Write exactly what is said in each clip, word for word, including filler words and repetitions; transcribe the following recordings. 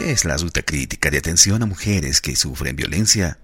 ¿Qué es la ruta crítica de atención a mujeres que sufren violencia?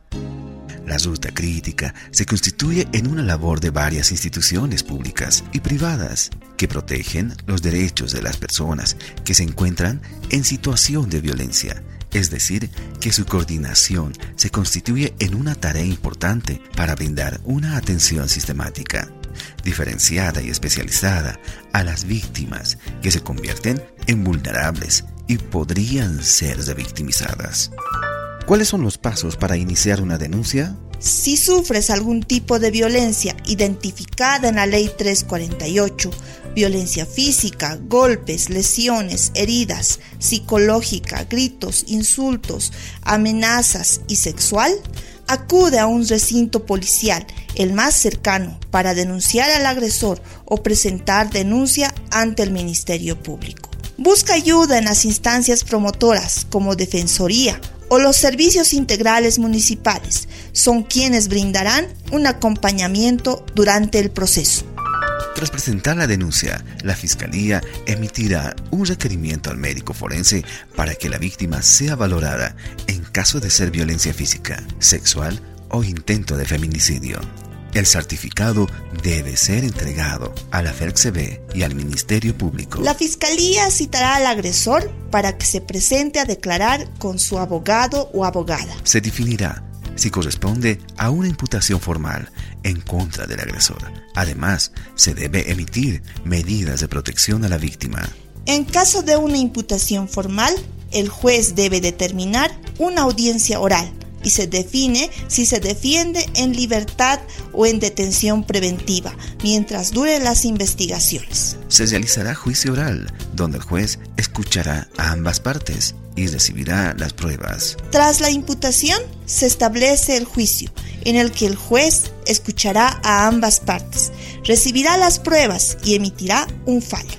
La ruta crítica se constituye en una labor de varias instituciones públicas y privadas que protegen los derechos de las personas que se encuentran en situación de violencia. Es decir, que su coordinación se constituye en una tarea importante para brindar una atención sistemática, diferenciada y especializada a las víctimas que se convierten en vulnerables y podrían ser revictimizadas. ¿Cuáles son los pasos para iniciar una denuncia? Si sufres algún tipo de violencia identificada en la Ley trescientos cuarenta y ocho, violencia física, golpes, lesiones, heridas, psicológica, gritos, insultos, amenazas y sexual, acude a un recinto policial, el más cercano, para denunciar al agresor o presentar denuncia ante el Ministerio Público. Busca ayuda en las instancias promotoras como Defensoría o los servicios integrales municipales. Son quienes brindarán un acompañamiento durante el proceso. Tras presentar la denuncia, la Fiscalía emitirá un requerimiento al médico forense para que la víctima sea valorada en caso de ser violencia física, sexual o intento de feminicidio. El certificado debe ser entregado a la FELCSEBE y al Ministerio Público. La Fiscalía citará al agresor para que se presente a declarar con su abogado o abogada. Se definirá si corresponde a una imputación formal en contra del agresor. Además, se debe emitir medidas de protección a la víctima. En caso de una imputación formal, el juez debe determinar una audiencia oral y se define si se defiende en libertad o en detención preventiva mientras duren las investigaciones. Se realizará juicio oral, donde el juez escuchará a ambas partes y recibirá las pruebas. Tras la imputación, se establece el juicio, en el que el juez escuchará a ambas partes, recibirá las pruebas y emitirá un fallo.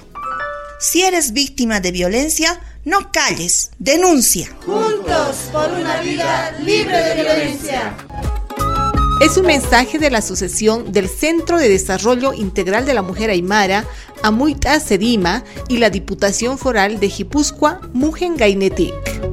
Si eres víctima de violencia, no calles, denuncia. Juntos por una vida libre de violencia. Es un mensaje de la Asociación del Centro de Desarrollo Integral de la Mujer Aymara, Amuita Sedima y la Diputación Foral de Guipúzcoa, Mujen Gainetic.